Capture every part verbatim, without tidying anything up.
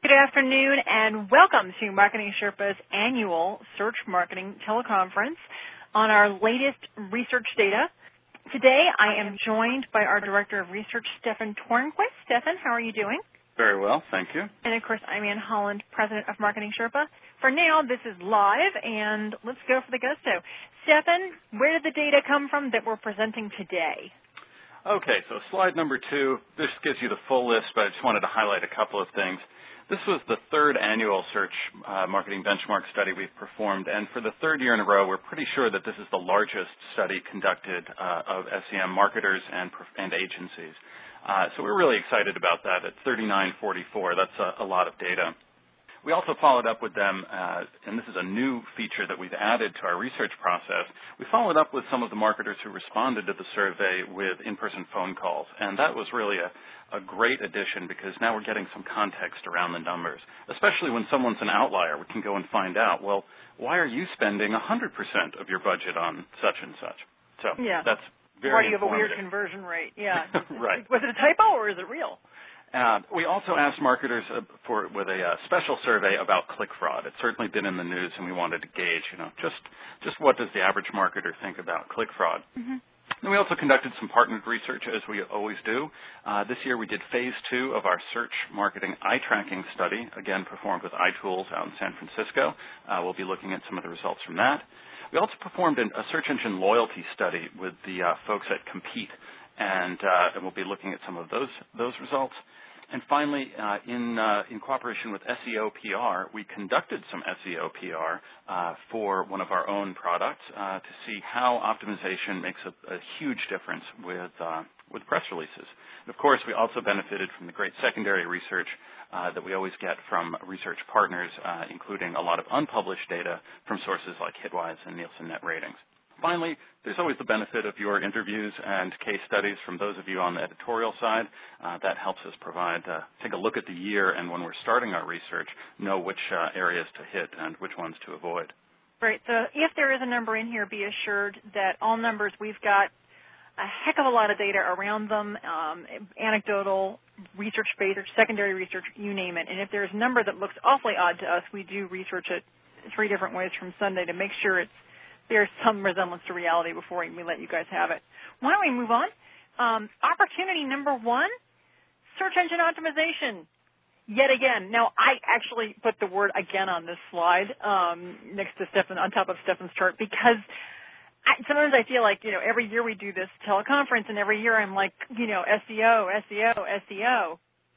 good afternoon, and welcome to Marketing Sherpa's annual Search Marketing Teleconference on our latest research data. Today, I am joined by our Director of Research, Stefan Tornquist. Stefan, how are you doing? Very well, thank you. And, of course, I'm Ann Holland, President of Marketing Sherpa. For now, this is live, and let's go for the gusto. Stefan, where did the data come from that we're presenting today? Okay, so slide number two, this gives you the full list, but I just wanted to highlight a couple of things. This was the third annual search uh, marketing benchmark study we've performed, and for the third year in a row, we're pretty sure that this is the largest study conducted uh, of S E M marketers and, and agencies. Uh, so we're really excited about that at thirty-nine forty-four. That's a, a lot of data. We also followed up with them, uh, and this is a new feature that we've added to our research process. We followed up with some of the marketers who responded to the survey with in-person phone calls, and that was really a, a great addition because now we're getting some context around the numbers, especially when someone's an outlier. We can go and find out, well, why are you spending one hundred percent of your budget on such and such? So yeah. that's very Why do you have a weird conversion rate? Yeah. Right. Was it a typo or is it real? Uh, we also asked marketers uh, for with a uh, special survey about click fraud. It's certainly been in the news, and we wanted to gauge, you know, just just what does the average marketer think about click fraud. Mm-hmm. And we also conducted some partnered research, as we always do. Uh, this year, we did phase two of our search marketing eye tracking study, again performed with iTools out in San Francisco. Uh, we'll be looking at some of the results from that. We also performed an, a search engine loyalty study with the uh, folks at Compete, and, uh, and we'll be looking at some of those those results. And finally, uh, in, uh, in cooperation with S E O P R, we conducted some S E O P R uh, for one of our own products uh, to see how optimization makes a, a huge difference with, uh, with press releases. And of course, we also benefited from the great secondary research uh, that we always get from research partners, uh, including a lot of unpublished data from sources like Hitwise and Nielsen Net Ratings. Finally, there's always the benefit of your interviews and case studies from those of you on the editorial side. Uh, that helps us provide, uh, take a look at the year, and when we're starting our research, know which uh, areas to hit and which ones to avoid. Right. So if there is a number in here, be assured that all numbers, we've got a heck of a lot of data around them, um, anecdotal, research-based, secondary research, you name it. And if there's a number that looks awfully odd to us, we do research it three different ways from Sunday to make sure it's there's some resemblance to reality before we let you guys have it. Why don't we move on? Um, opportunity number one, search engine optimization. Yet again. Now, I actually put the word again on this slide um, next to Stefan, on top of Stefan's chart, because I, sometimes I feel like, you know, every year we do this teleconference, and every year I'm like, you know, S E O, S E O, S E O.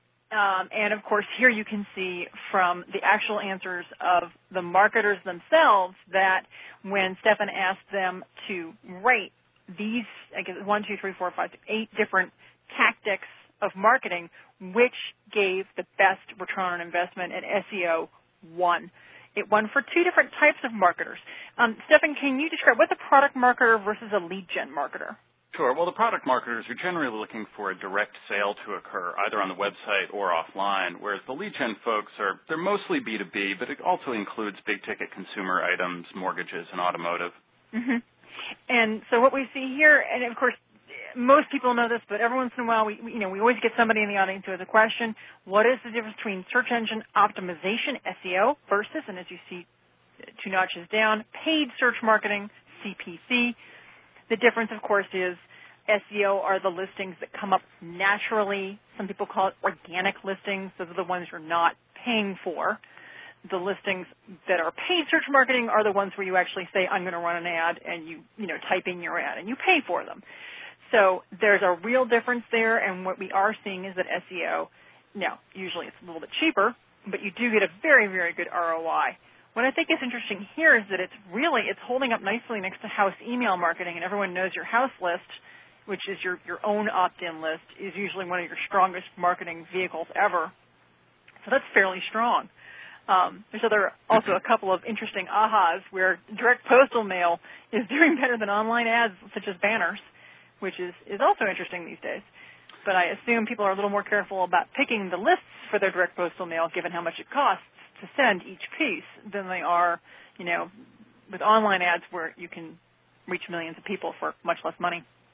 Um, and, of course, here you can see from the actual answers of the marketers themselves that when Stefan asked them to rate these, I guess, one, two, three, four, five, eight different tactics of marketing, which gave the best return on investment, and S E O won. It won for two different types of marketers. Um, Stefan, can you describe what's a product marketer versus a lead gen marketer? Sure. Well, the product marketers are generally looking for a direct sale to occur, either on the website or offline, whereas the lead gen folks are, they're mostly B two B, but it also includes big-ticket consumer items, mortgages, and automotive. Mm-hmm. And so what we see here, and of course, most people know this, but every once in a while, we, you know, we always get somebody in the audience who has a question, what is the difference between search engine optimization, S E O, versus, and as you see two notches down, paid search marketing, C P C. The difference, of course, is S E O are the listings that come up naturally. Some people call it organic listings. Those are the ones you're not paying for. The listings that are paid search marketing are the ones where you actually say, I'm going to run an ad, and you, you know, type in your ad, and you pay for them. So there's a real difference there, and what we are seeing is that S E O, now, usually it's a little bit cheaper, but you do get a very, very good R O I. What I think is interesting here is that it's really, it's holding up nicely next to house email marketing, and everyone knows your house list, which is your, your own opt-in list, is usually one of your strongest marketing vehicles ever. So that's fairly strong. Um, there's other, also a couple of interesting ahas where direct postal mail is doing better than online ads such as banners, which is, is also interesting these days. But I assume people are a little more careful about picking the lists for their direct postal mail given how much it costs to send each piece than they are, you know, with online ads where you can reach millions of people for much less money.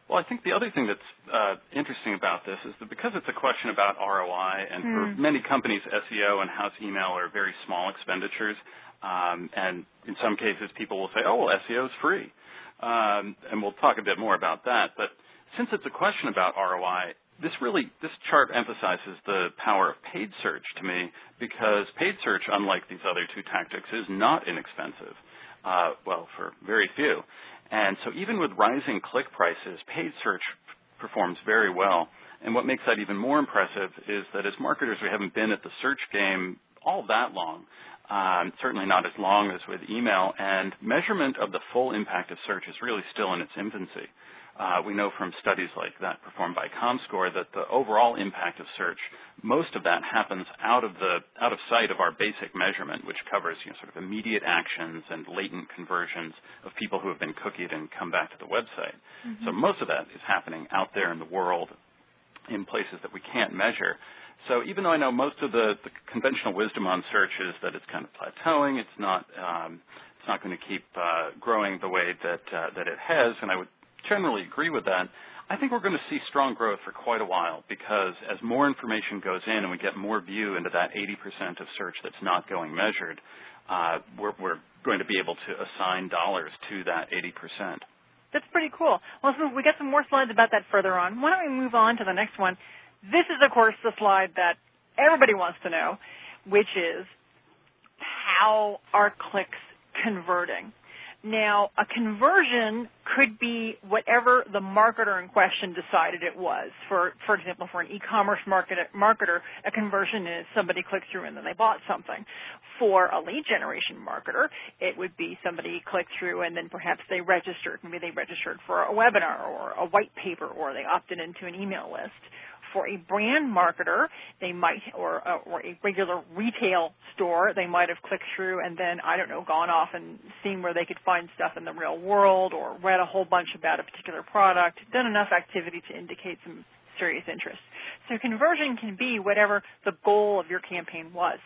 Well, I think the other thing that's uh, interesting about this is that because it's a question about R O I, and mm. for many companies, S E O and house email are very small expenditures, um, and in some cases people will say, oh, well, S E O is free. Um, and we'll talk a bit more about that. But since it's a question about R O I, this really, this chart emphasizes the power of paid search to me, because paid search, unlike these other two tactics, is not inexpensive. Uh, well, for very few. And so even with rising click prices, paid search performs very well. And what makes that even more impressive is that as marketers, we haven't been at the search game all that long, um, certainly not as long as with email, and measurement of the full impact of search is really still in its infancy. Uh, we know from studies like that performed by Comscore that the overall impact of search, most of that happens out of the out of sight of our basic measurement, which covers you know, sort of immediate actions and latent conversions of people who have been cookied and come back to the website. Mm-hmm. So most of that is happening out there in the world in places that we can't measure. So even though I know most of the, the conventional wisdom on search is that it's kind of plateauing, it's not um, it's not going to keep uh, growing the way that uh, that it has, and I would generally agree with that, I think we're going to see strong growth for quite a while, because as more information goes in and we get more view into that eighty percent of search that's not going measured, uh, we're, we're going to be able to assign dollars to that eighty percent. That's pretty cool. Well, so we got some more slides about that further on. Why don't we move on to the next one? This is, of course, the slide that everybody wants to know, which is how are clicks converting? Now, a conversion could be whatever the marketer in question decided it was. For for example, for an e-commerce market, marketer, a conversion is somebody clicked through and then they bought something. For a lead generation marketer, it would be somebody clicked through and then perhaps they registered. Maybe they registered for a webinar or a white paper, or they opted into an email list. For a brand marketer, they might, or, uh, or a regular retail store, they might have clicked through and then, I don't know, gone off and seen where they could find stuff in the real world, or read a whole bunch about a particular product, done enough activity to indicate some serious interest. So conversion can be whatever the goal of your campaign was.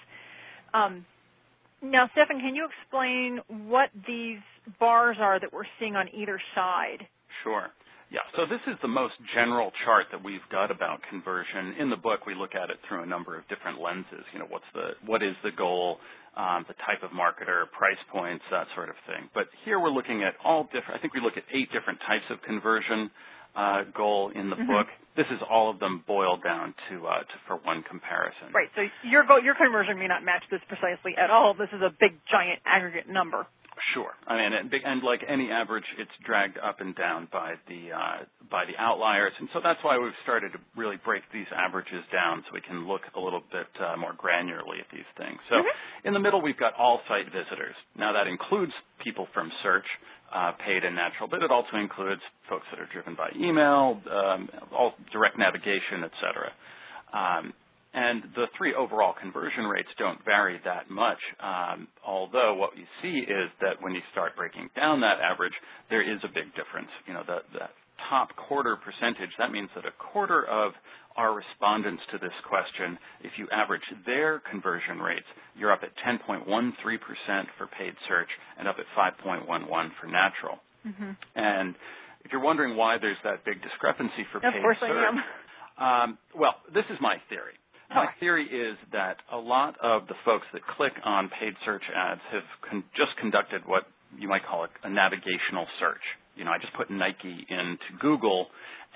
Um, now, Stefan, can you explain what these bars are that we're seeing on either side? Sure. Yeah, so this is the most general chart that we've got about conversion. In the book, we look at it through a number of different lenses. You know, what's the, what is the goal, um, the type of marketer, price points, that sort of thing. But here we're looking at all different, I think we look at eight different types of conversion uh, goal in the mm-hmm. book. This is all of them boiled down to, uh, to for one comparison. Right, so your goal, your conversion may not match this precisely at all. This is a big, giant aggregate number. Sure. I mean, and, and like any average, it's dragged up and down by the uh, by the outliers, and so that's why we've started to really break these averages down so we can look a little bit uh, more granularly at these things. So mm-hmm. in the middle, we've got all site visitors. Now that includes people from search, uh, paid and natural, but it also includes folks that are driven by email, um, all direct navigation, et cetera. Um, And the three overall conversion rates don't vary that much, um, although what you see is that when you start breaking down that average, there is a big difference. You know, the, the top quarter percentage, that means that a quarter of our respondents to this question, if you average their conversion rates, you're up at ten point one three percent for paid search and up at five point one one for natural. Mm-hmm. And if you're wondering why there's that big discrepancy for of paid course search, I am. um, well, this is my theory. My theory is that a lot of the folks that click on paid search ads have con- just conducted what you might call a, a navigational search. You know, I just put Nike into Google,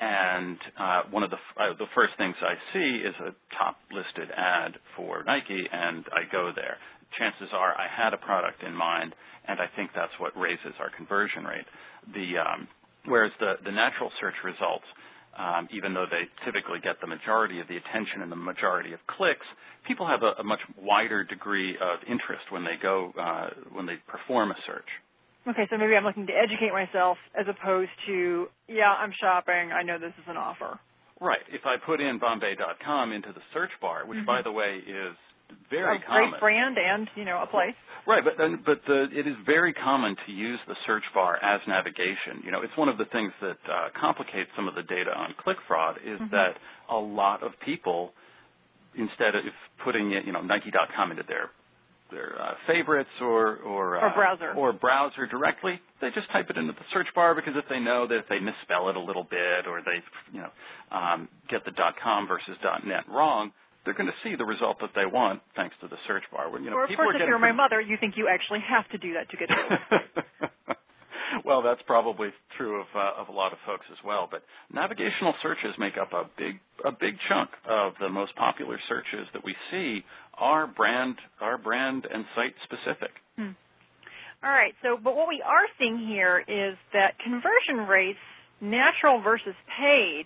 and uh, one of the, f- uh, the first things I see is a top-listed ad for Nike, and I go there. Chances are I had a product in mind, and I think that's what raises our conversion rate. The um, whereas the, the natural search results, Um, even though they typically get the majority of the attention and the majority of clicks, people have a, a much wider degree of interest when they go, uh, when they perform a search. Okay, so maybe I'm looking to educate myself as opposed to, yeah, I'm shopping, I know this is an offer. Right. If I put in Bombay dot com into the search bar, which, mm-hmm. by the way, is very a common. Great brand and, you know, a place. Right, but then, but the, it is very common to use the search bar as navigation. You know, it's one of the things that uh, complicates some of the data on click fraud is mm-hmm. that a lot of people, instead of putting it, you know, Nike dot com into their their uh, favorites or or, uh, or browser or browser directly, they just type it into the search bar, because if they know that if they misspell it a little bit or they you know um, get the .com versus .net wrong, they're going to see the result that they want thanks to the search bar. When, you know, or of people course, are if you're my pretty... mother, you think you actually have to do that to get to it. Well, that's probably true of uh, of a lot of folks as well. But navigational searches make up a big a big chunk of the most popular searches that we see are brand are brand and site specific. Hmm. All right. So, but what we are seeing here is that conversion rates, natural versus paid.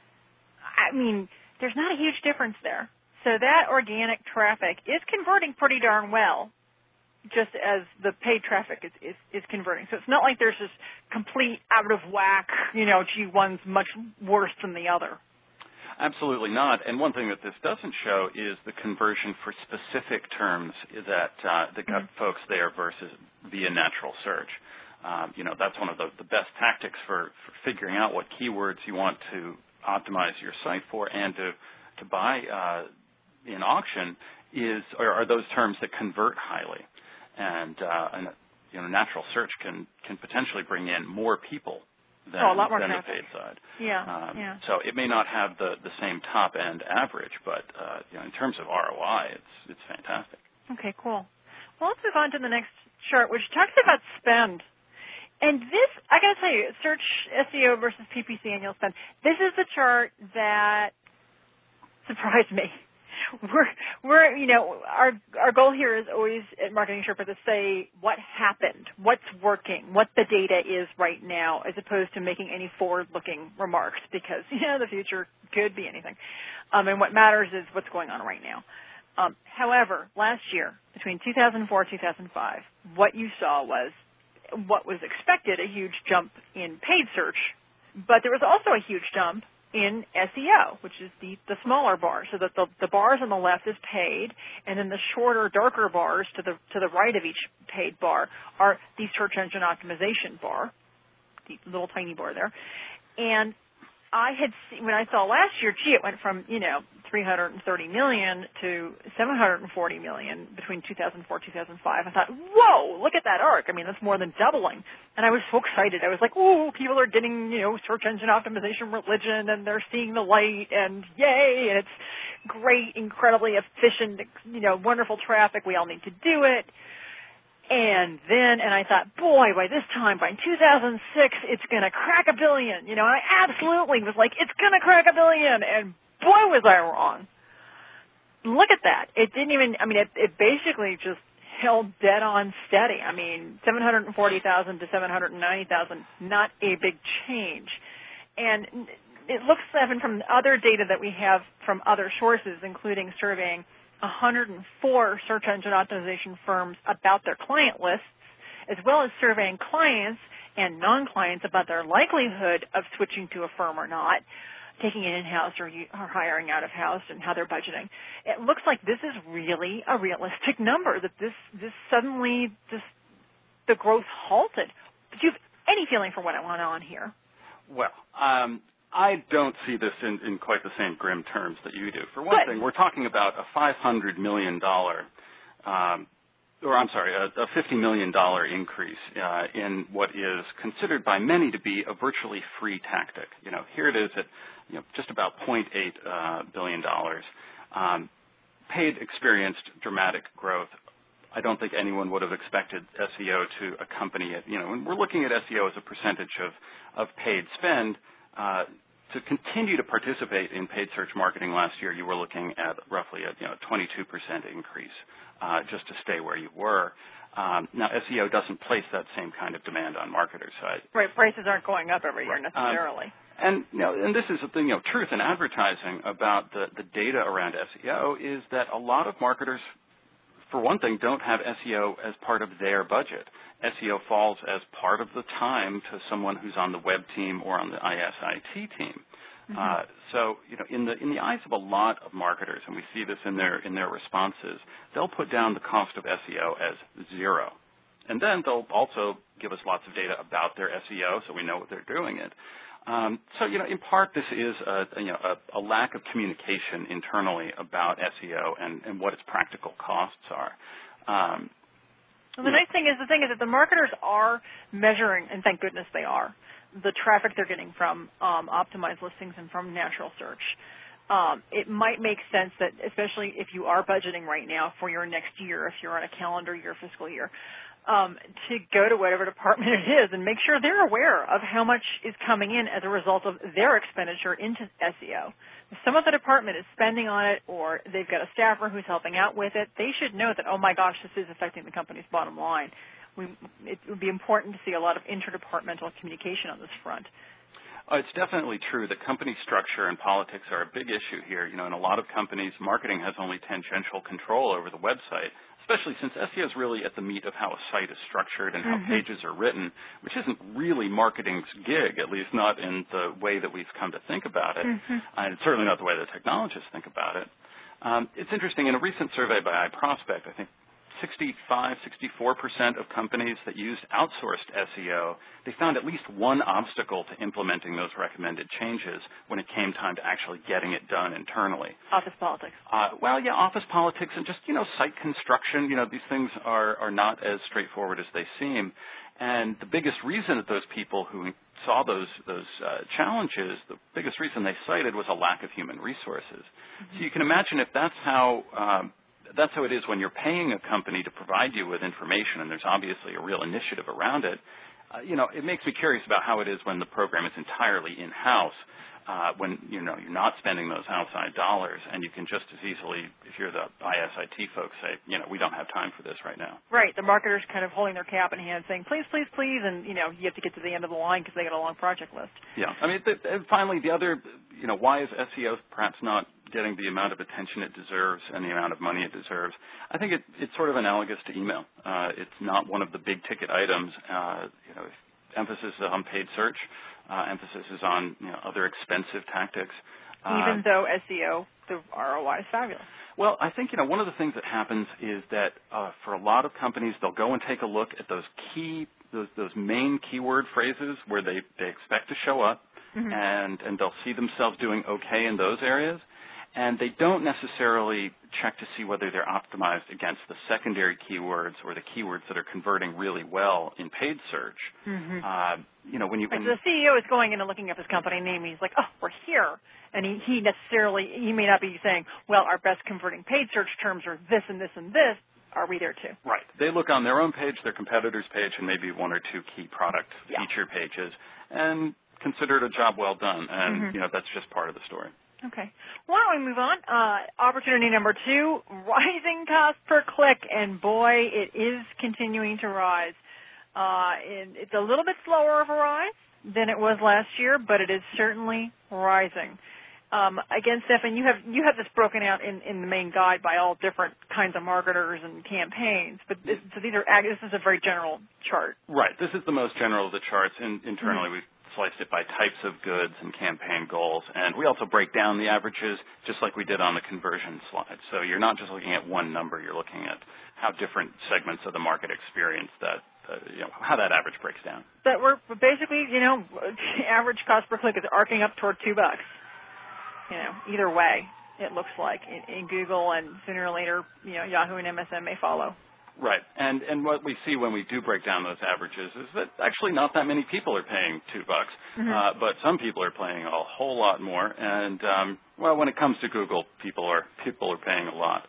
I mean, there's not a huge difference there. So that organic traffic is converting pretty darn well, just as the paid traffic is, is, is converting. So it's not like there's this complete out of whack, you know, gee, one's much worse than the other. Absolutely not. And one thing that this doesn't show is the conversion for specific terms that uh, that got mm-hmm. folks there versus via natural search. Um, you know, that's one of the, the best tactics for, for figuring out what keywords you want to optimize your site for and to to buy uh, in auction is are, are those terms that convert highly. And, uh, and you know, natural search can, can potentially bring in more people than, oh, a lot more than the traffic. paid side. Yeah, um, yeah. So it may not have the, the same top end average, but uh, you know, in terms of R O I, it's it's fantastic. Okay, cool. Well, let's move on to the next chart, which talks about spend. And this, I got to tell you, search S E O versus P P C annual spend. This is the chart that surprised me. We're, we're, you know, our our goal here is always at Marketing Sherpa to say what happened, what's working, what the data is right now, as opposed to making any forward-looking remarks, because, you know, the future could be anything. Um, and what matters is what's going on right now. Um, however, last year, between two thousand four and two thousand five, what you saw was what was expected, a huge jump in paid search, but there was also a huge jump in S E O, which is the, the smaller bar. So that the, the bars on the left is paid, and then the shorter, darker bars to the to the right of each paid bar are the search engine optimization bar, the little tiny bar there. And I had seen, when I saw last year, gee, it went from, you know, three hundred thirty million to seven hundred forty million between two thousand four and two thousand five. I thought, whoa, look at that arc. I mean, that's more than doubling. And I was so excited. I was like, ooh, people are getting, you know, search engine optimization religion, and they're seeing the light, and yay, and it's great, incredibly efficient, you know, wonderful traffic. We all need to do it. And then, and I thought, boy, by this time, by two thousand six, it's going to crack a billion. You know, and I absolutely was like, it's going to crack a billion. And boy, was I wrong. Look at that. It didn't even, I mean, it, it basically just held dead on steady. I mean, seven hundred forty thousand to seven hundred ninety thousand, not a big change. And it looks, Evan, from other data that we have from other sources, including surveying one hundred four search engine optimization firms about their client lists, as well as surveying clients and non-clients about their likelihood of switching to a firm or not, taking it in-house or, or hiring out-of-house, and how they're budgeting. It looks like this is really a realistic number, that this, this suddenly, this, the growth halted. Do you have any feeling for what went on here? Well, um, I don't see this in, in quite the same grim terms that you do. For one Good. thing, we're talking about a five hundred million dollars, um, or I'm sorry, a, a fifty million dollars increase uh, in what is considered by many to be a virtually free tactic. You know, here it is at you know, just about zero point eight uh, billion dollars. Um, paid experienced dramatic growth. I don't think anyone would have expected S E O to accompany it. You know, when we're looking at S E O as a percentage of, of paid spend, uh, to continue to participate in paid search marketing last year, you were looking at roughly a you know, twenty-two percent increase uh, just to stay where you were. Um, now, S E O doesn't place that same kind of demand on marketers' side. Right, prices aren't going up every year necessarily. Um, and you know, and this is the thing, you know, truth in advertising about the, the data around S E O is that a lot of marketers, for one thing, don't have S E O as part of their budget. S E O falls as part of the time to someone who's on the web team or on the I S I T team. Mm-hmm. Uh, so, you know, in the in the eyes of a lot of marketers, and we see this in their in their responses, they'll put down the cost of S E O as zero, and then they'll also give us lots of data about their S E O, so we know what they're doing it. Um, so, you know, in part, this is a, you know, a, a lack of communication internally about S E O and, and what its practical costs are. Um, well, the nice thing is, the thing is that the marketers are measuring, and thank goodness they are, the traffic they're getting from um, optimized listings and from natural search. Um, it might make sense that, especially if you are budgeting right now for your next year, if you're on a calendar year, fiscal year, um, to go to whatever department it is and make sure they're aware of how much is coming in as a result of their expenditure into S E O. If some of the department is spending on it or they've got a staffer who's helping out with it, they should know that, oh my gosh, this is affecting the company's bottom line. We, it would be important to see a lot of interdepartmental communication on this front. Uh, it's definitely true that company structure and politics are a big issue here. You know, in a lot of companies, marketing has only tangential control over the website, especially since S E O is really at the meat of how a site is structured and how mm-hmm. pages are written, which isn't really marketing's gig, at least not in the way that we've come to think about it, mm-hmm. and it's certainly not the way that technologists think about it. Um, it's interesting, in a recent survey by iProspect, I think sixty-five, sixty-four percent of companies that used outsourced S E O, they found at least one obstacle to implementing those recommended changes when it came time to actually getting it done internally. Office politics. Uh, well, yeah, office politics and just, you know, site construction. You know, these things are, are not as straightforward as they seem. And the biggest reason that those people who saw those those uh, challenges, the biggest reason they cited was a lack of human resources. Mm-hmm. So you can imagine if that's how um, That's how it is when you're paying a company to provide you with information, and there's obviously a real initiative around it. Uh, you know, it makes me curious about how it is when the program is entirely in-house, uh, when, you know, you're not spending those outside dollars, and you can just as easily, if you're the I S I T folks, say, you know, we don't have time for this right now. Right. The marketer's kind of holding their cap in hand saying, please, please, please, and, you know, you have to get to the end of the line because they got a long project list. Yeah. I mean, the, and finally, the other, you know, why is S E O perhaps not getting the amount of attention it deserves and the amount of money it deserves? I think it, it's sort of analogous to email. Uh, it's not one of the big ticket items. Uh, you know, emphasis is on paid search. Uh, emphasis is on, you know, other expensive tactics. Even uh, though S E O, the R O I is fabulous. Well, I think, you know, one of the things that happens is that uh, for a lot of companies, they'll go and take a look at those key, those, those main keyword phrases where they, they expect to show up, mm-hmm. and, and they'll see themselves doing okay in those areas. And they don't necessarily check to see whether they're optimized against the secondary keywords or the keywords that are converting really well in paid search. Mm-hmm. Uh, you know, when you when like the C E O is going in and looking up his company name, he's like, oh, we're here. And he, he necessarily, he may not be saying, well, our best converting paid search terms are this and this and this. Are we there too? Right. They look on their own page, their competitor's page, and maybe one or two key product yeah. feature pages, and consider it a job well done. And, mm-hmm. you know, that's just part of the story. Okay. Why don't we move on? Uh, opportunity number two, rising cost per click, and boy, it is continuing to rise. Uh, and it's a little bit slower of a rise than it was last year, but it is certainly rising. Um, again, Stefan, you have you have this broken out in, in the main guide by all different kinds of marketers and campaigns, but this, so these are this is a very general chart. Right. This is the most general of the charts. In, internally, mm-hmm. we've sliced it by types of goods and campaign goals, and we also break down the averages just like we did on the conversion slide. So you're not just looking at one number, you're looking at how different segments of the market experience that, uh, you know, how that average breaks down. But we're basically, you know, average cost per click is arcing up toward two bucks. You know, either way, it looks like in, in Google, and sooner or later, you know, Yahoo and M S M may follow. Right, and and what we see when we do break down those averages is that actually not that many people are paying two bucks, mm-hmm. uh, but some people are paying a whole lot more. And um, well, when it comes to Google, people are people are paying a lot.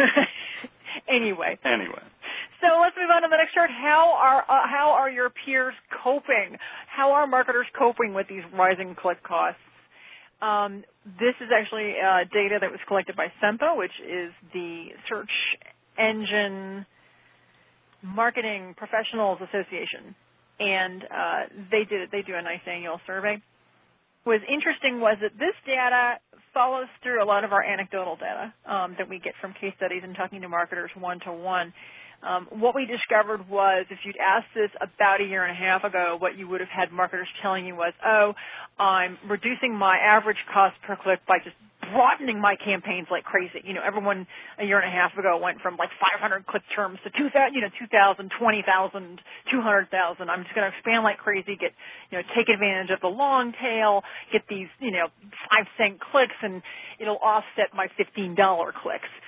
anyway. Anyway. So let's move on to the next chart. How are uh, how are your peers coping? How are marketers coping with these rising click costs? Um, this is actually uh, data that was collected by SEMPA, which is the Search Engine Marketing Professionals Association, and uh, they did they do a nice annual survey. What was interesting was that this data follows through a lot of our anecdotal data um, that we get from case studies and talking to marketers one to one. Um, what we discovered was if you'd asked this about a year and a half ago, what you would have had marketers telling you was, oh, I'm reducing my average cost per click by just broadening my campaigns like crazy. You know, everyone a year and a half ago went from like five hundred click terms to two thousand, you know, two thousand, twenty thousand, two hundred thousand. I'm just going to expand like crazy, get, you know, take advantage of the long tail, get these, you know, five cent clicks, and it'll offset my fifteen dollar clicks.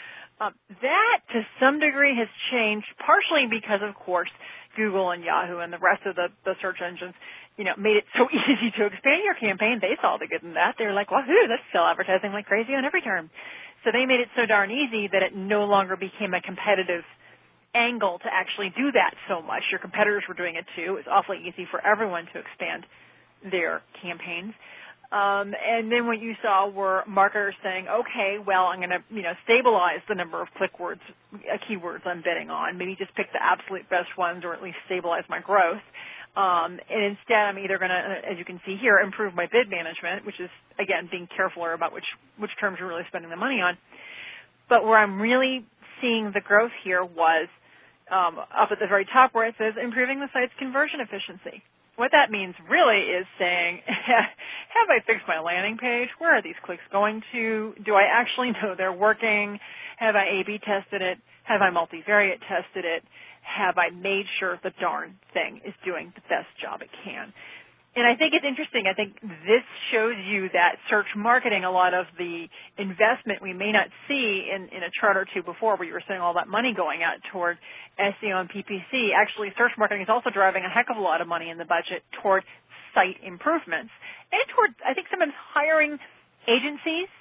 Um, that, to some degree, has changed, partially because, of course, Google and Yahoo and the rest of the, the search engines, you know, made it so easy to expand your campaign. They saw the good in that. They were like, wahoo, let's sell advertising like crazy on every term. So they made it so darn easy that it no longer became a competitive angle to actually do that so much. Your competitors were doing it too. It was awfully easy for everyone to expand their campaigns. Um, and then what you saw were marketers saying, okay, well, I'm going to, you know, stabilize the number of click words, uh, keywords I'm bidding on. Maybe just pick the absolute best ones, or at least stabilize my growth. Um, and instead, I'm either going to, as you can see here, improve my bid management, which is, again, being carefuler about which, which terms you're really spending the money on. But where I'm really seeing the growth here was um, up at the very top where it says improving the site's conversion efficiency. What that means really is saying, have I fixed my landing page? Where are these clicks going to? Do I actually know they're working? Have I A B tested it? Have I multivariate tested it? Have I made sure the darn thing is doing the best job it can? And I think it's interesting. I think this shows you that search marketing, a lot of the investment we may not see in, in a chart or two before where you were seeing all that money going out toward S E O and P P C. Actually, search marketing is also driving a heck of a lot of money in the budget toward site improvements and toward, I think, sometimes hiring agencies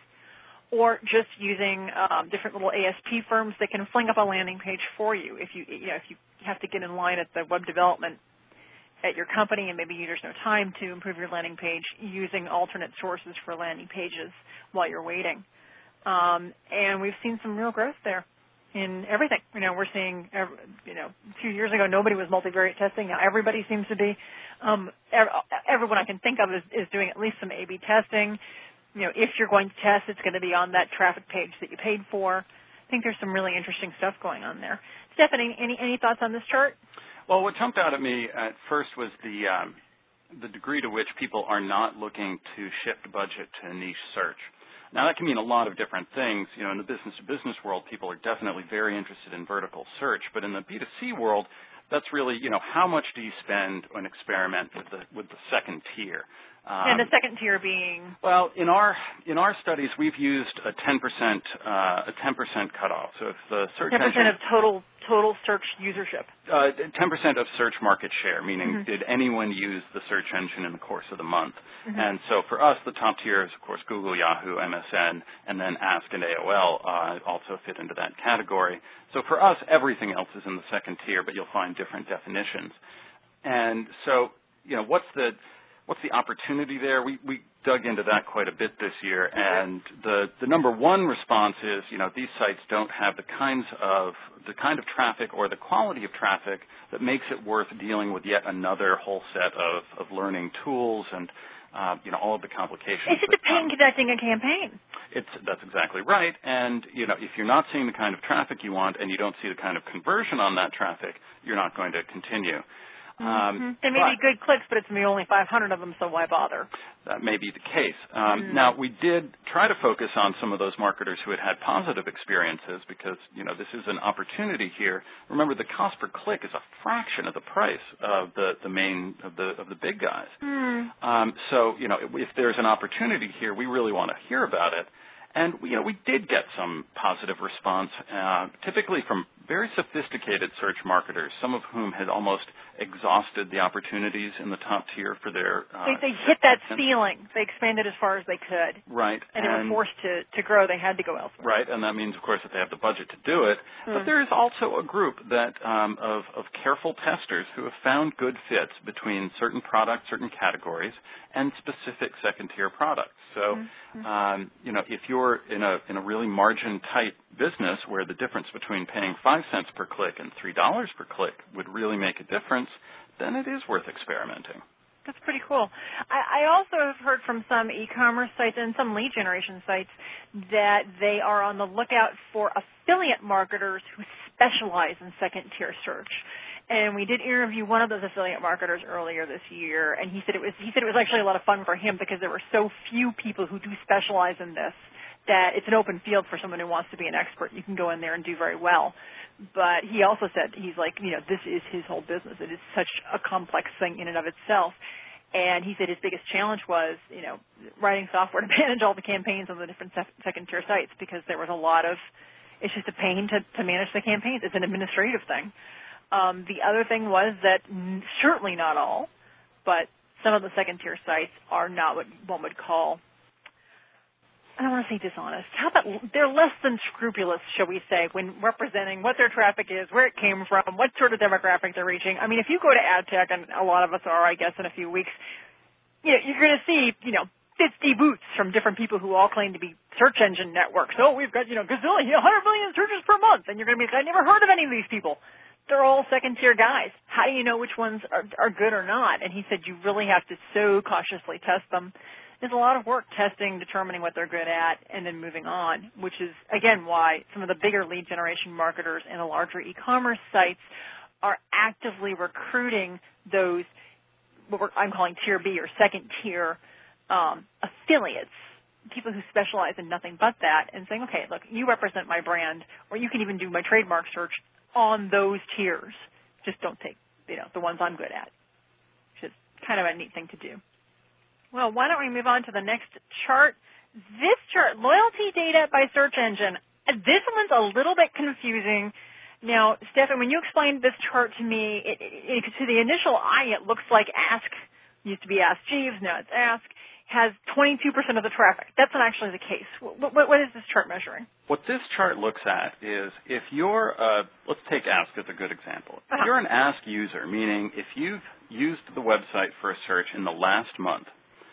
or just using um, different little A S P firms that can fling up a landing page for you if you, you know, if you have to get in line at the web development at your company and maybe there's no time to improve your landing page, using alternate sources for landing pages while you're waiting. Um, and we've seen some real growth there in everything. You know, we're seeing, you know, a few years ago nobody was multivariate testing. Now everybody seems to be. Um, everyone I can think of is, is doing at least some A B testing. You know, if you're going to test, it's going to be on that traffic page that you paid for. I think there's some really interesting stuff going on there. Stephanie, any, any thoughts on this chart? Well, what jumped out at me at first was the um, the degree to which people are not looking to shift budget to niche search. Now, that can mean a lot of different things. You know, in the business-to-business world, people are definitely very interested in vertical search. But in the B two C world, that's really, you know, how much do you spend on experiment with the with the second tier? Um, and the second tier being? Well, in our in our studies, we've used a ten percent uh, a ten percent cutoff. So if the search ten percent engine, of total total search usership. Uh, ten percent of search market share, meaning mm-hmm. did anyone use the search engine in the course of the month? Mm-hmm. And so for us, the top tier is of course Google, Yahoo, M S N, and then Ask and A O L uh, also fit into that category. So for us, everything else is in the second tier, but you'll find different definitions. And so, you know, what's the What's the opportunity there? We, we dug into that quite a bit this year, and the, the number one response is, you know, these sites don't have the kinds of the kind of traffic or the quality of traffic that makes it worth dealing with yet another whole set of, of learning tools and, uh, you know, all of the complications. It's just a pain conducting a campaign. It's that's exactly right, and you know, if you're not seeing the kind of traffic you want and you don't see the kind of conversion on that traffic, you're not going to continue. Um, mm-hmm. There may be good clicks, but it's maybe only five hundred of them, so why bother? That may be the case. Um, mm. Now, we did try to focus on some of those marketers who had had positive experiences because, you know, this is an opportunity here. Remember, the cost per click is a fraction of the price of the, the main, of the, of the big guys. Mm. Um, so, you know, if there's an opportunity here, we really want to hear about it. And, you know, we did get some positive response, uh, typically from very sophisticated search marketers, some of whom had almost exhausted the opportunities in the top tier for their... Uh, they, they hit that ceiling. They expanded as far as they could. Right. And, and they were forced to, to grow. They had to go elsewhere. Right, and that means, of course, that they have the budget to do it. Mm. But there is also a group that um, of, of careful testers who have found good fits between certain products, certain categories, and specific second-tier products. So, mm-hmm. um, you know, if you're in a in a really margin-tight business where the difference between paying five cents per click and three dollars per click would really make a difference, then it is worth experimenting. That's pretty cool. I, I also have heard from some e-commerce sites and some lead generation sites that they are on the lookout for affiliate marketers who specialize in second-tier search. And we did interview one of those affiliate marketers earlier this year, and he said it was he said it was actually a lot of fun for him because there were so few people who do specialize in this that it's an open field for someone who wants to be an expert. You can go in there and do very well. But he also said he's like, you know, this is his whole business. It is such a complex thing in and of itself. And he said his biggest challenge was, you know, writing software to manage all the campaigns on the different second-tier sites because there was a lot of It's just a pain to, to manage the campaigns. It's an administrative thing. Um, the other thing was that n- certainly not all, but some of the second-tier sites are not what one would call, I don't want to say dishonest. How about they're less than scrupulous, shall we say, when representing what their traffic is, where it came from, what sort of demographic they're reaching. I mean, if you go to AdTech, and a lot of us are, I guess, in a few weeks, you know, you're going to see, you know, fifty booths from different people who all claim to be search engine networks. Oh, we've got, you know, gazillion, you know, one hundred million searches per month. And you're going to be like, I never heard of any of these people. They're all second-tier guys. How do you know which ones are, are good or not? And he said you really have to so cautiously test them. There's a lot of work testing, determining what they're good at, and then moving on, which is, again, why some of the bigger lead generation marketers and the larger e-commerce sites are actively recruiting those, what we're, I'm calling tier B or second-tier um, affiliates, people who specialize in nothing but that, and saying, okay, look, you represent my brand, or you can even do my trademark search on those tiers. Just don't take, you know, the ones I'm good at, which is kind of a neat thing to do. Well, why don't we move on to the next chart? This chart, loyalty data by search engine. This one's a little bit confusing. Now, Stefan, when you explained this chart to me, it, it, it, to the initial eye, it looks like Ask, used to be Ask Jeeves, now it's Ask, has twenty-two percent of the traffic. That's not actually the case. What, what, what is this chart measuring? What this chart looks at is if you're, uh, let's take Ask as a good example. Uh-huh. If you're an Ask user, meaning if you've used the website for a search in the last month,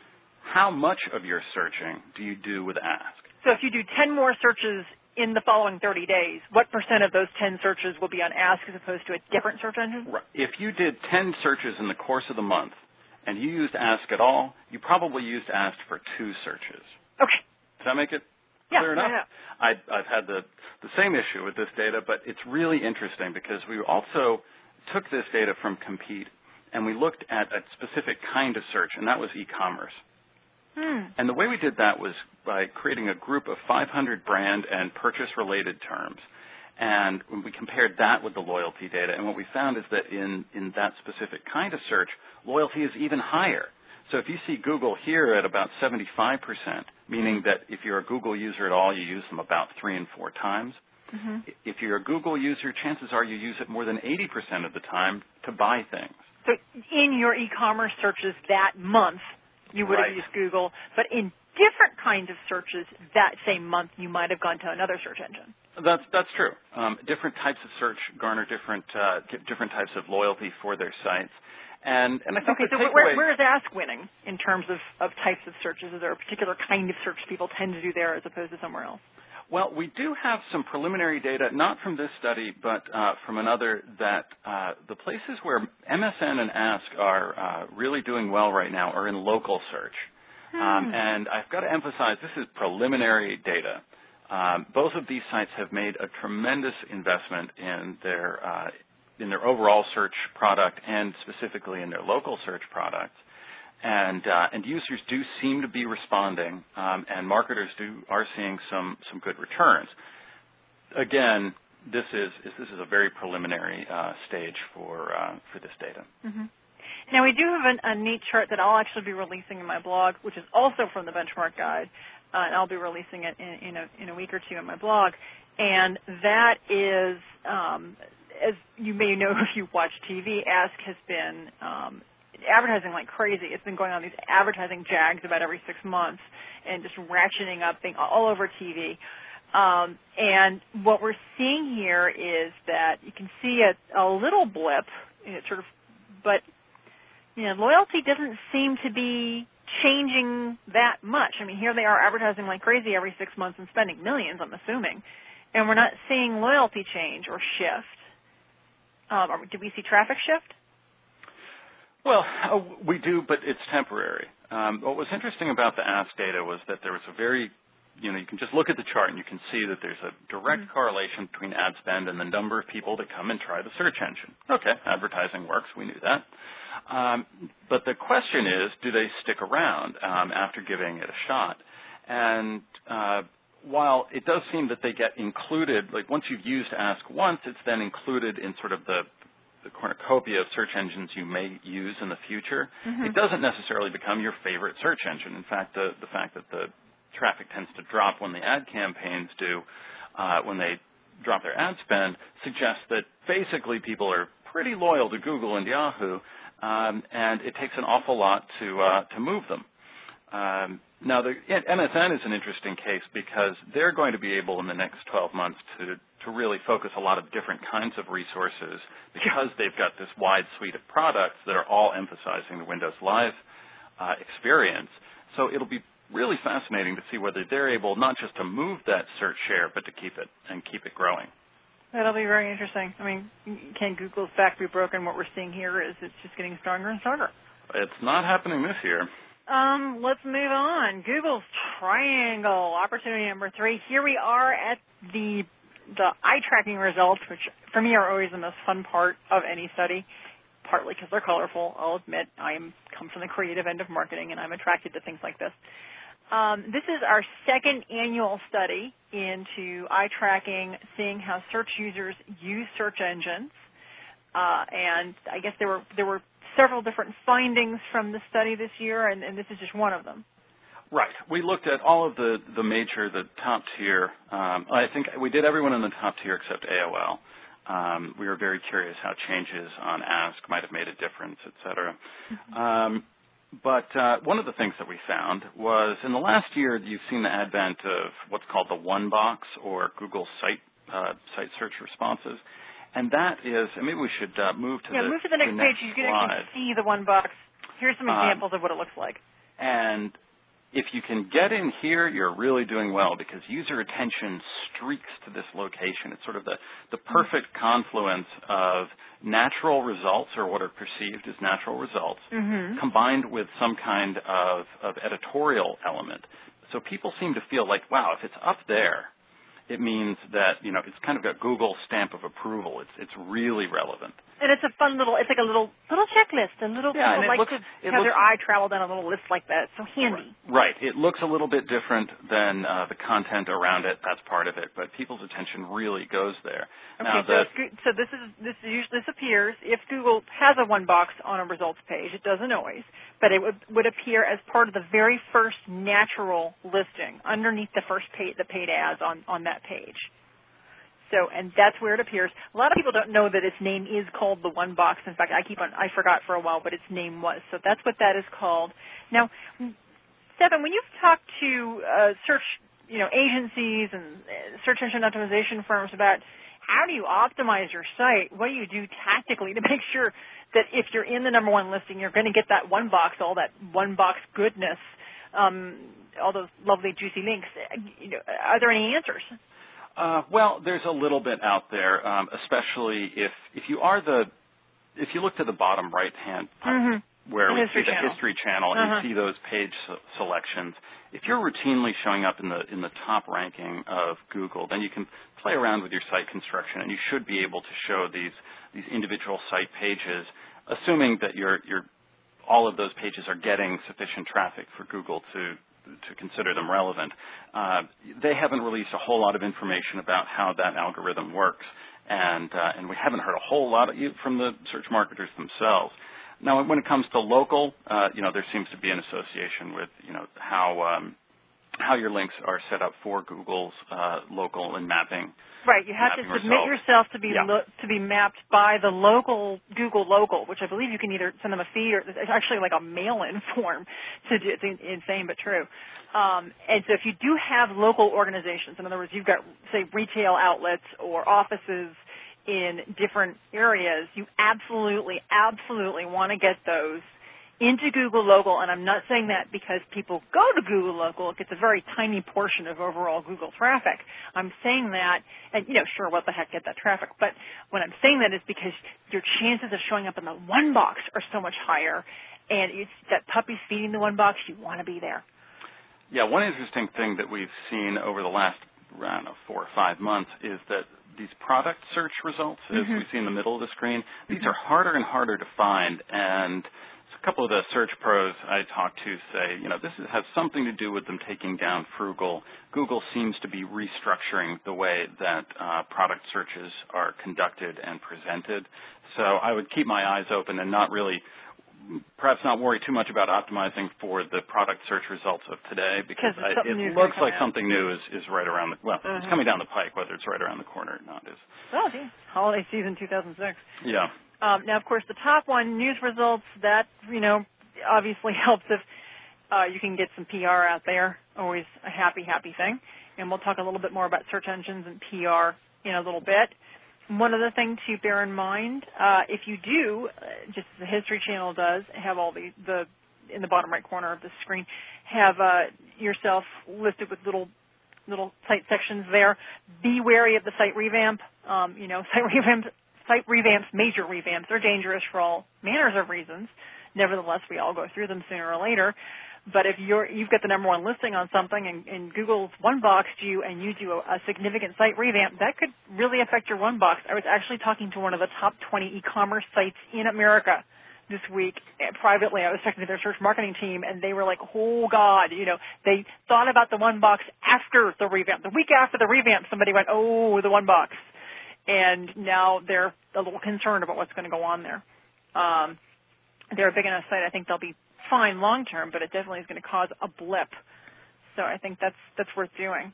how much of your searching do you do with Ask? So if you do ten more searches in the following thirty days, what percent of those ten searches will be on Ask as opposed to a different search engine? Right. If you did ten searches in the course of the month and you used Ask at all, you probably used Ask for two searches. Okay. Does that make it yeah, clear enough? Yeah, yeah. I, I've had the, the same issue with this data, but it's really interesting because we also took this data from Compete and we looked at a specific kind of search, and that was e-commerce. Hmm. And the way we did that was by creating a group of five hundred brand and purchase-related terms. And when we compared that with the loyalty data, and what we found is that in, in that specific kind of search, loyalty is even higher. So if you see Google here at about seventy-five percent, meaning that if you're a Google user at all, you use them about three and four times. Mm-hmm. If you're a Google user, chances are you use it more than eighty percent of the time to buy things. So in your e-commerce searches that month, you would right. have used Google, but in different kinds of searches that same month, you might have gone to another search engine. That's that's true. Um, different types of search garner different uh, different types of loyalty for their sites, and and I think okay. the So takeaway, where, where is Ask winning in terms of, of types of searches? Is there a particular kind of search people tend to do there as opposed to somewhere else? Well, we do have some preliminary data, not from this study, but uh, from another, that uh, the places where M S N and Ask are uh, really doing well right now are in local search. Hmm. Um, and I've got to emphasize, this is preliminary data. Um, both of these sites have made a tremendous investment in their uh, in their overall search product and specifically in their local search products. And uh, and users do seem to be responding, um, and marketers do are seeing some some good returns. Again, this is this is a very preliminary uh, stage for uh, for this data. Mm-hmm. Now we do have an, a neat chart that I'll actually be releasing in my blog, which is also from the Benchmark Guide, uh, and I'll be releasing it in, in a in a week or two in my blog. And that is, um, as you may know if you watch T V, Ask has been um, advertising like crazy. It's been going on these advertising jags about every six months and just ratcheting up, being all over T V. Um, and what we're seeing here is that you can see a, a little blip, you know, sort of, but you know, loyalty doesn't seem to be changing that much. I mean, here they are advertising like crazy every six months and spending millions, I'm assuming, and we're not seeing loyalty change or shift. Um, or did we see traffic shift? Well, uh, we do, but it's temporary. Um, what was interesting about the Ask data was that there was a very, you know, you can just look at the chart and you can see that there's a direct mm-hmm. correlation between ad spend and the number of people that come and try the search engine. Okay, advertising works, we knew that. Um, but the question is, do they stick around um, after giving it a shot? And uh, while it does seem that they get included, like once you've used Ask once, it's then included in sort of the the cornucopia of search engines you may use in the future, mm-hmm. it doesn't necessarily become your favorite search engine. In fact, the, the fact that the traffic tends to drop when the ad campaigns do, uh, when they drop their ad spend suggests that basically people are pretty loyal to Google and Yahoo, um, and it takes an awful lot to uh, to move them. Um, now, the M S N is an interesting case because they're going to be able in the next twelve months to to really focus a lot of different kinds of resources because they've got this wide suite of products that are all emphasizing the Windows Live uh, experience. So it'll be really fascinating to see whether they're able not just to move that search share, but to keep it and keep it growing. That'll be very interesting. I mean, can Google's back be broken? What we're seeing here is it's just getting stronger and stronger. It's not happening this year. Um, let's move on. Google's triangle, opportunity number three. Here we are at the the eye tracking results, which for me are always the most fun part of any study, partly because they're colorful. I'll admit I am come from the creative end of marketing, and I'm attracted to things like this. Um, this is our second annual study into eye tracking, seeing how search users use search engines. Uh, and I guess there were there were several different findings from the study this year, and, and this is just one of them. Right. We looked at all of the, the major, the top tier. Um, I think we did everyone in the top tier except A O L. Um, we were very curious how changes on Ask might have made a difference, et cetera. Mm-hmm. Um, but uh, one of the things that we found was in the last year you've seen the advent of what's called the one box or Google site uh, site search responses. And that is, and maybe we should uh, move to yeah, the move to the next, the page. next You can actually see the one box. Here's some examples um, of what it looks like. And if you can get in here, you're really doing well because user attention streaks to this location. It's sort of the, the perfect confluence of natural results or what are perceived as natural results mm-hmm. combined with some kind of, of editorial element. So people seem to feel like, wow, if it's up there, it means that, you know, it's kind of got Google stamp of approval. It's it's really relevant. And it's a fun little, it's like a little little checklist. And little yeah, people and it like looks, to it have looks, their eye travel down a little list like that. It's so handy. Right. It looks a little bit different than uh, the content around it. That's part of it. But people's attention really goes there. Okay, now so, that, so this is this usually this appears if Google has a one box on a results page. It doesn't always, but it would, would appear as part of the very first natural listing underneath the first page, the paid ads on, on that page. So, and that's where it appears. A lot of people don't know that its name is called the one box. In fact, I keep on, I forgot for a while what its name was. So that's what that is called. Now, Stefan, when you've talked to uh, search, you know, agencies and search engine optimization firms about how do you optimize your site, what do you do tactically to make sure that if you're in the number one listing, you're going to get that one box, all that one box goodness, um, all those lovely juicy links. You know, are there any answers? Uh, well, there's a little bit out there, um, especially if if you are the if you look to the bottom right hand mm-hmm. where the we see the channel. history channel uh-huh. and you see those page se- selections. If you're routinely showing up in the in the top ranking of Google, then you can play around with your site construction, and you should be able to show these these individual site pages, assuming that your your all of those pages are getting sufficient traffic for Google to. to consider them relevant. Uh, they haven't released a whole lot of information about how that algorithm works, and uh, and we haven't heard a whole lot of you from the search marketers themselves. Now, when it comes to local, uh, you know, there seems to be an association with, you know, how um, how your links are set up for Google's uh, local and mapping. Right, you have to submit results. yourself to be yeah. lo- to be mapped by the local Google Local, which I believe you can either send them a feed or it's actually like a mail-in form. To do, it's insane but true. Um, and so if you do have local organizations, in other words, you've got say retail outlets or offices in different areas, you absolutely, absolutely want to get those into Google Local, and I'm not saying that because people go to Google Local. It gets a very tiny portion of overall Google traffic. I'm saying that, and, you know, sure, what the heck, get that traffic. But when I'm saying that is because your chances of showing up in the one box are so much higher, and it's that puppy's feeding the one box, you want to be there. Yeah, one interesting thing that we've seen over the last, I don't know, four or five months is that these product search results, as mm-hmm. we see in the middle of the screen, these mm-hmm. are harder and harder to find, and a couple of the search pros I talk to say, you know, this has something to do with them taking down Froogle. Google seems to be restructuring the way that uh, product searches are conducted and presented. So I would keep my eyes open and not really perhaps not worry too much about optimizing for the product search results of today because I, it looks like out. something new is, is right around the, well, uh-huh. it's coming down the pike, whether it's right around the corner or not. Is. Oh, geez. Holiday season two thousand six. Yeah. Um, now, of course, the top one, news results, that, you know, obviously helps if uh, you can get some P R out there. Always a happy, happy thing. And we'll talk a little bit more about search engines and P R in a little bit. One other thing to bear in mind, uh, if you do, uh, just as the History Channel does, have all the, the in the bottom right corner of the screen, have uh, yourself listed with little little site sections there. Be wary of the site revamp. Um, you know, site revamp. Site revamps, major revamps, are dangerous for all manners of reasons. Nevertheless, we all go through them sooner or later. But if you're, you've got the number one listing on something and, and Google's one-boxed you and you do a, a significant site revamp, that could really affect your one-box. I was actually talking to one of the top twenty e-commerce sites in America this week. Privately, I was talking to their search marketing team, and they were like, oh, God, you know, they thought about the one-box after the revamp. The week after the revamp, somebody went, oh, the one-box. And now they're a little concerned about what's going to go on there. Um, they're a big enough site. I think they'll be fine long term, but it definitely is going to cause a blip. So I think that's that's worth doing.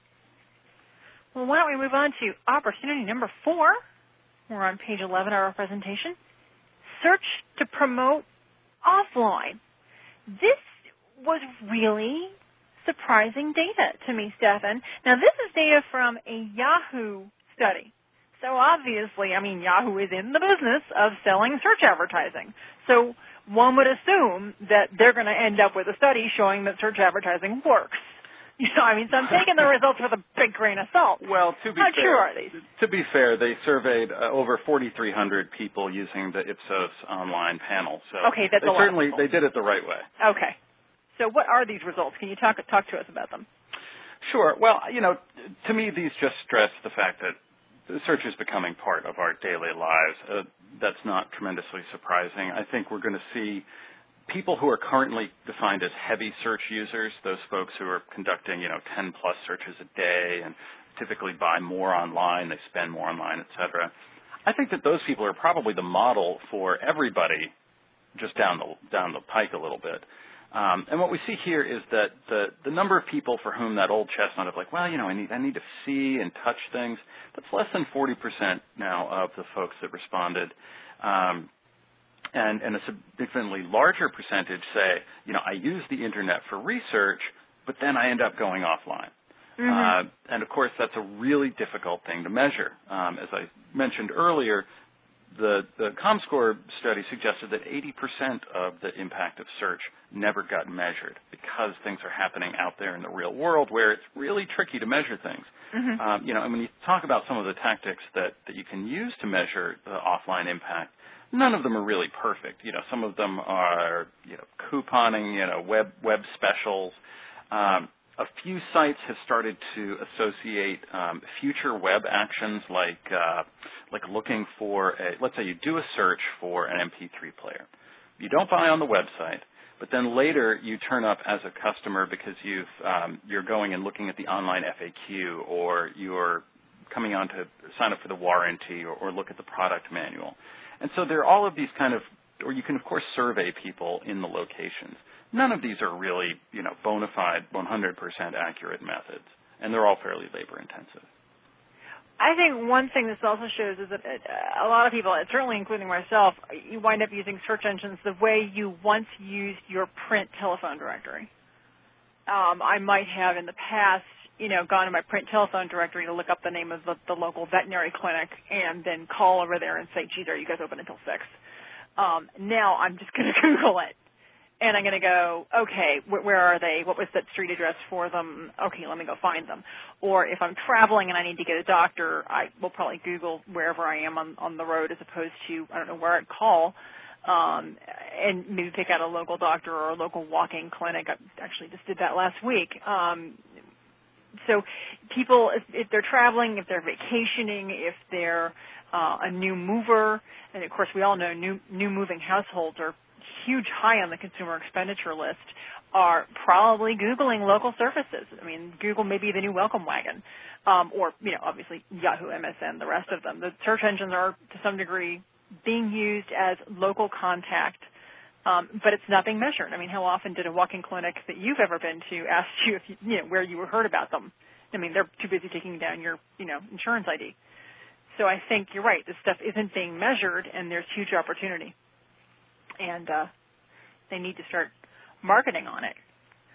Well, why don't we move on to opportunity number four? We're on page eleven of our presentation. Search to promote offline. This was really surprising data to me, Stefan. Now, this is data from a Yahoo study. So obviously, I mean, Yahoo is in the business of selling search advertising. So one would assume that they're going to end up with a study showing that search advertising works. You know, I mean, so I'm taking the results with a big grain of salt. Well, to be How fair, true are these? To be fair, they surveyed uh, over forty-three hundred people using the Ipsos online panel. So okay, that's they a lot certainly of people. They did it the right way. Okay. So what are these results? Can you talk talk to us about them? Sure. Well, you know, to me, these just stress the fact that search is becoming part of our daily lives. Uh, that's not tremendously surprising. I think we're going to see people who are currently defined as heavy search users, those folks who are conducting, you know, ten plus searches a day and typically buy more online, they spend more online, et cetera. I think that those people are probably the model for everybody just down the down the pike a little bit. Um, and what we see here is that the, the number of people for whom that old chestnut of like, well, you know, I need I need to see and touch things, that's less than forty percent now of the folks that responded. Um, and, and a significantly larger percentage say, you know, I use the Internet for research, but then I end up going offline. Mm-hmm. Uh, and, of course, that's a really difficult thing to measure. Um, as I mentioned earlier, The, the ComScore study suggested that eighty percent of the impact of search never got measured because things are happening out there in the real world where it's really tricky to measure things. Mm-hmm. Um, you know, and when you talk about some of the tactics that, that you can use to measure the offline impact, none of them are really perfect. You know, some of them are, you know, couponing, you know, web web specials. Um, A few sites have started to associate um, future web actions like uh, like looking for a, let's say you do a search for an M P three player. You don't buy on the website, but then later you turn up as a customer because you've um, you're going and looking at the online F A Q, or you're coming on to sign up for the warranty, or, or look at the product manual. And so there are all of these kind of, or you can of course survey people in the locations. None of these are really, you know, bona fide, one hundred percent accurate methods, and they're all fairly labor-intensive. I think one thing this also shows is that a lot of people, certainly including myself, you wind up using search engines the way you once used your print telephone directory. Um, I might have in the past, you know, gone to my print telephone directory to look up the name of the, the local veterinary clinic and then call over there and say, geez, are you guys open until six? Um, now I'm just going to Google it. And I'm going to go, okay, wh- where are they? What was that street address for them? Okay, let me go find them. Or if I'm traveling and I need to get a doctor, I will probably Google wherever I am on, on the road as opposed to, I don't know, where I'd call, um, and maybe pick out a local doctor or a local walk-in clinic. I actually just did that last week. Um, so people, if, if they're traveling, if they're vacationing, if they're uh, a new mover, and of course we all know new, new moving households are huge high on the consumer expenditure list, are probably Googling local services. I mean, Google may be the new welcome wagon, um, or, you know, obviously Yahoo, M S N, the rest of them. The search engines are, to some degree, being used as local contact Um, but it's not being measured. I mean, how often did a walk-in clinic that you've ever been to ask you if you, you know, where you heard about them? I mean, they're too busy taking down your, you know, insurance I D. So I think you're right. This stuff isn't being measured, and there's huge opportunity. And uh, they need to start marketing on it.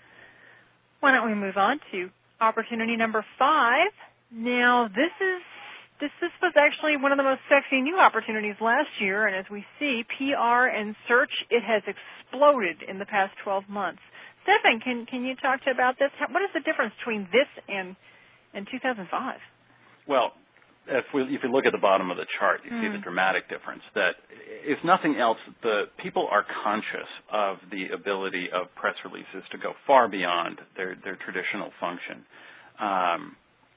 Why don't we move on to opportunity number five? Now, this is this this was actually one of the most sexy new opportunities last year, and as we see, P R and search, it has exploded in the past twelve months. Stefan, can can you talk to about this? What is the difference between this and and two thousand five? Well, if we if you look at the bottom of the chart, you mm. see the dramatic difference. That if nothing else, the people are conscious of the ability of press releases to go far beyond their their traditional function. Um,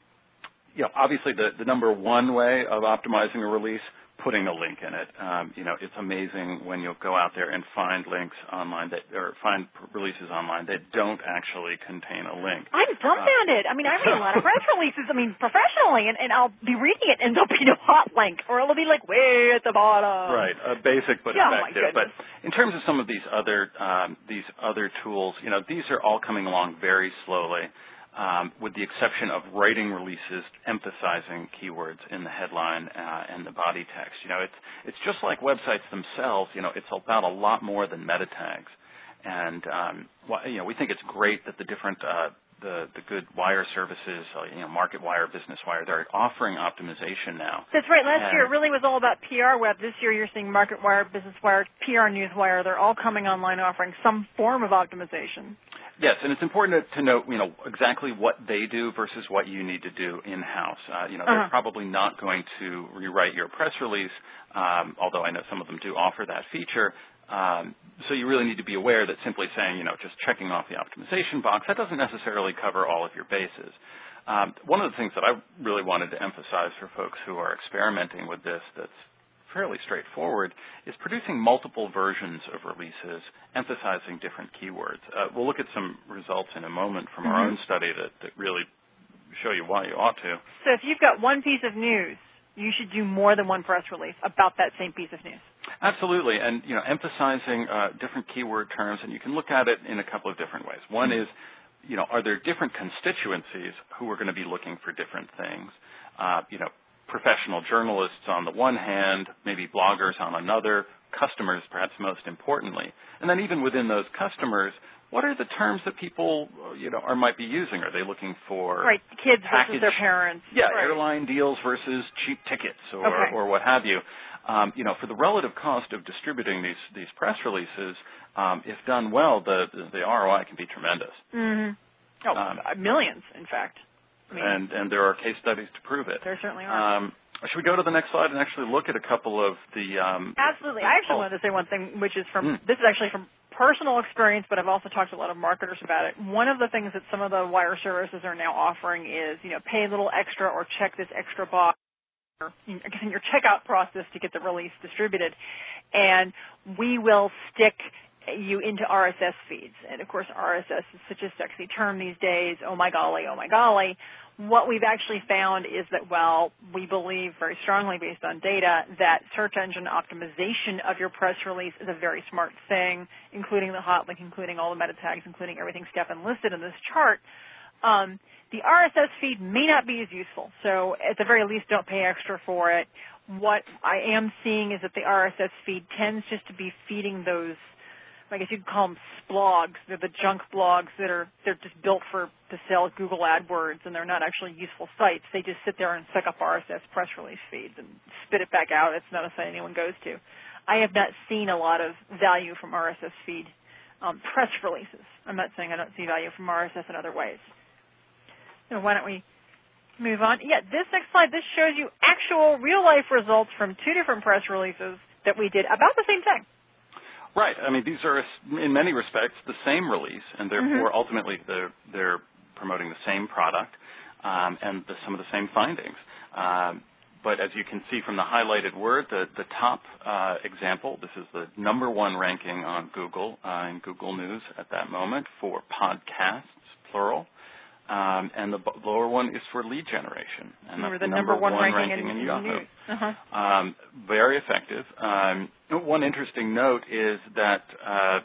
You know, obviously the, the number one way of optimizing a release, putting a link in it. Um, you know, it's amazing when you'll go out there and find links online that, or find releases online that don't actually contain a link. I'm dumbfounded. Uh, I mean, I read a lot of press releases, I mean, professionally, and, and I'll be reading it and there'll be no hot link, or it'll be like way at the bottom. Right, uh, basic but yeah, effective. But in terms of some of these other, um, these other tools, you know, these are all coming along very slowly. Um, with the exception of writing releases emphasizing keywords in the headline uh, and the body text. You know, it's it's just like websites themselves. You know, it's about a lot more than meta tags. And um, you know, we think it's great that the different uh, the the good wire services, uh, you know, MarketWire, BusinessWire, they're offering optimization now. That's right. Last and year it really was all about P R web. This year you're seeing MarketWire, BusinessWire, P R Newswire. They're all coming online offering some form of optimization. Yes, and it's important to, to note, you know, exactly what they do versus what you need to do in-house. Uh, you know, uh-huh. they're probably not going to rewrite your press release, um, although I know some of them do offer that feature. Um, so you really need to be aware that simply saying, you know, just checking off the optimization box, that doesn't necessarily cover all of your bases. Um, one of the things that I really wanted to emphasize for folks who are experimenting with this that's fairly straightforward is producing multiple versions of releases emphasizing different keywords. Uh, we'll look at some results in a moment from mm-hmm. our own study that, that really show you why you ought to. So if you've got one piece of news, you should do more than one press release about that same piece of news. Absolutely, and you know, emphasizing uh, different keyword terms, and you can look at it in a couple of different ways. One mm-hmm. is, you know, are there different constituencies who are going to be looking for different things? Uh, you know, professional journalists on the one hand, maybe bloggers on another, customers perhaps most importantly. And then even within those customers, what are the terms that people, you know, are might be using? Are they looking for right, kids package, versus their parents? Yeah, right. airline deals versus cheap tickets or, okay. or what have you. Um, you know, for the relative cost of distributing these, these press releases, um, if done well, the, the R O I can be tremendous. Mm-hmm. Oh, um, millions, in fact. I mean, and, and there are case studies to prove it. There certainly are. Um, should we go to the next slide and actually look at a couple of the... Um, Absolutely. I actually wanted to say one thing, which is from, mm. this is actually from personal experience, but I've also talked to a lot of marketers about it. One of the things that some of the wire services are now offering is, you know, pay a little extra or check this extra box in your checkout process to get the release distributed. And we will stick you into R S S feeds. And, of course, R S S is such a sexy term these days. Oh, my golly, oh, my golly. What we've actually found is that, well, we believe very strongly based on data that search engine optimization of your press release is a very smart thing, including the hot link, including all the meta tags, including everything Stefan listed in this chart. Um, the R S S feed may not be as useful, so at the very least don't pay extra for it. What I am seeing is that the R S S feed tends just to be feeding those, I guess you'd call them splogs. They're the junk blogs that are they're just built for to sell Google AdWords, and they're not actually useful sites. They just sit there and suck up R S S press release feeds and spit it back out. It's not a site anyone goes to. I have not seen a lot of value from R S S feed um, press releases. I'm not saying I don't see value from R S S in other ways. So why don't we move on? Yeah, this next slide, this shows you actual real-life results from two different press releases that we did about the same thing. Right. I mean, these are, in many respects, the same release, and therefore, mm-hmm. ultimately, they're, they're promoting the same product um, and the, some of the same findings. Um, but as you can see from the highlighted word, the, the top uh, example, this is the number one ranking on Google, uh, in Google News at that moment for podcasts, plural. Um, and the b- lower one is for lead generation. And We're that's the the number, number one, one ranking, ranking in, in Yahoo. News. Uh-huh. Um, very effective. Um, one interesting note is that uh,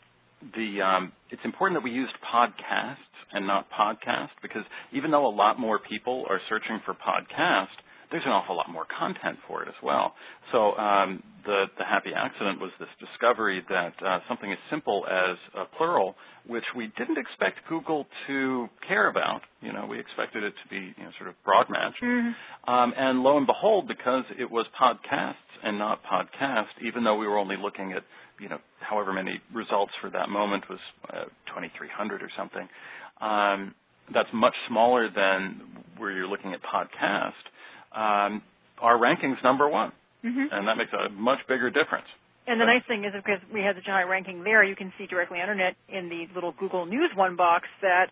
the um, it's important that we used podcasts and not podcast, because even though a lot more people are searching for podcast, there's an awful lot more content for it as well. So um, the, the happy accident was this discovery that uh, something as simple as a plural, which we didn't expect Google to care about. You know, we expected it to be, you know, sort of broad matched. Mm-hmm. Um, and lo and behold, because it was podcasts and not podcast, even though we were only looking at, you know, however many results for that moment was uh, twenty-three hundred or something, um, that's much smaller than where you're looking at podcast. Um, our ranking's number one, mm-hmm. and that makes a much bigger difference. And the nice thing is, because we had such a high ranking there, you can see directly underneath in the little Google News one box that,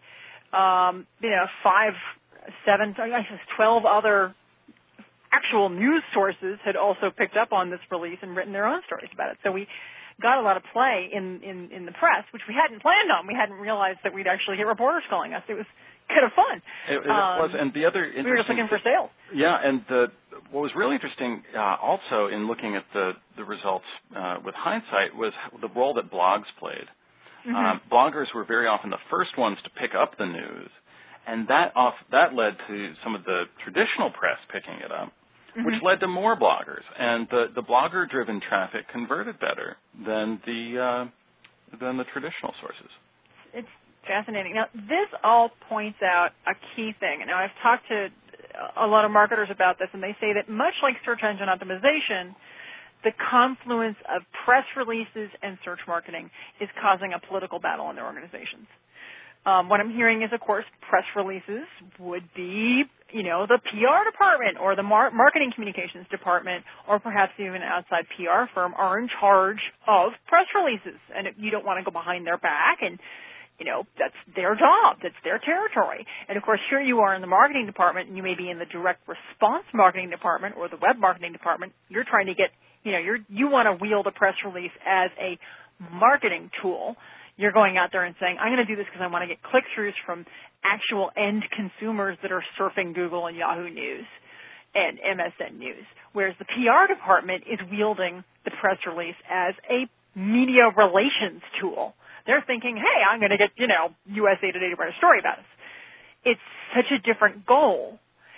um, you know, five, seven, I guess twelve other actual news sources had also picked up on this release and written their own stories about it. So we got a lot of play in, in, in the press, which we hadn't planned on. We hadn't realized that we'd actually get reporters calling us. It was kind of fun. It, it um, was, and the other interesting, we were just looking for sales. Yeah, and the, what was really interesting uh, also in looking at the, the results uh, with hindsight was the role that blogs played. Mm-hmm. Um, bloggers were very often the first ones to pick up the news, and that off, that led to some of the traditional press picking it up, mm-hmm. which led to more bloggers. And the, the blogger-driven traffic converted better than the uh, than the traditional sources. It's fascinating. Now, this all points out a key thing. Now, I've talked to a lot of marketers about this, and they say that much like search engine optimization, the confluence of press releases and search marketing is causing a political battle in their organizations. Um, what I'm hearing is, of course, press releases would be, you know, the P R department or the mar- marketing communications department, or perhaps even an outside P R firm are in charge of press releases, and you don't want to go behind their back and, you know, that's their job. That's their territory. And, of course, here you are in the marketing department, and you may be in the direct response marketing department or the web marketing department. You're trying to get, you know, you're, you want to wield a press release as a marketing tool. You're going out there and saying, I'm going to do this because I want to get click-throughs from actual end consumers that are surfing Google and Yahoo News and M S N News, whereas the P R department is wielding the press release as a media relations tool. They're thinking, hey, I'm going to get, you know, U S A Today to write a story about us. It's such a different goal,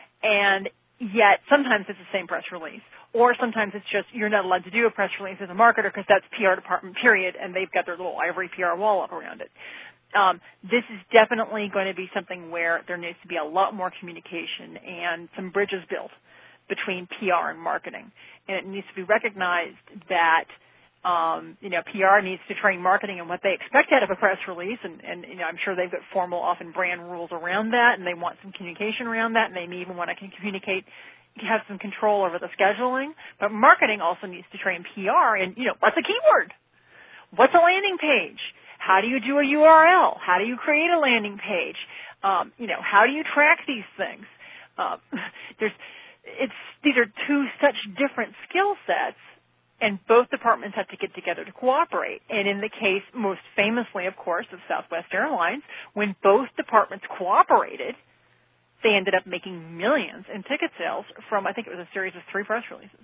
and yet sometimes it's the same press release, or sometimes it's just you're not allowed to do a press release as a marketer because that's P R department, period, and they've got their little ivory P R wall up around it. Um, this is definitely going to be something where there needs to be a lot more communication and some bridges built between P R and marketing, and it needs to be recognized that Um, you know, P R needs to train marketing and what they expect out of a press release, and, and you know, I'm sure they've got formal, often brand rules around that, and they want some communication around that, and they may even want to communicate, have some control over the scheduling. But marketing also needs to train P R in, you know, what's a keyword? What's a landing page? How do you do a U R L? How do you create a landing page? Um, you know, how do you track these things? Uh, there's, it's these are two such different skill sets. And both departments have to get together to cooperate. And in the case, most famously, of course, of Southwest Airlines, when both departments cooperated, they ended up making millions in ticket sales from, I think it was a series of three press releases.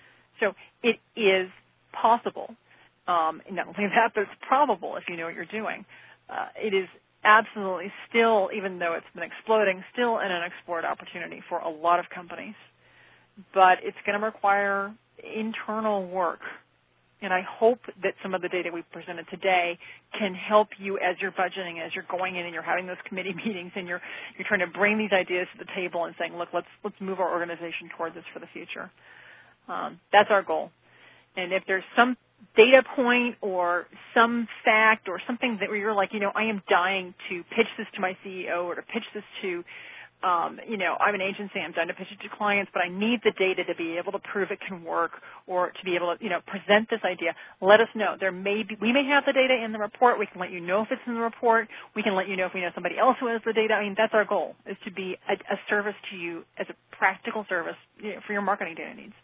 So it is possible. Um, not only that, but it's probable if you know what you're doing. Uh, it is absolutely still, even though it's been exploding, still an unexplored opportunity for a lot of companies. But it's going to require internal work, and I hope that some of the data we've presented today can help you as you're budgeting, as you're going in and you're having those committee meetings, and you're you're trying to bring these ideas to the table and saying, look, let's let's move our organization toward this for the future. Um, that's our goal. And if there's some data point or some fact or something that where you're like, you know, I am dying to pitch this to my C E O or to pitch this to Um, you know, I'm an agency, I'm done to pitch it to clients, but I need the data to be able to prove it can work or to be able to, you know, present this idea. Let us know. There may be, we may have the data in the report. We can let you know if it's in the report. We can let you know if we know somebody else who has the data. I mean, that's our goal, is to be a, a service to you as a practical service, you know, for your marketing data needs.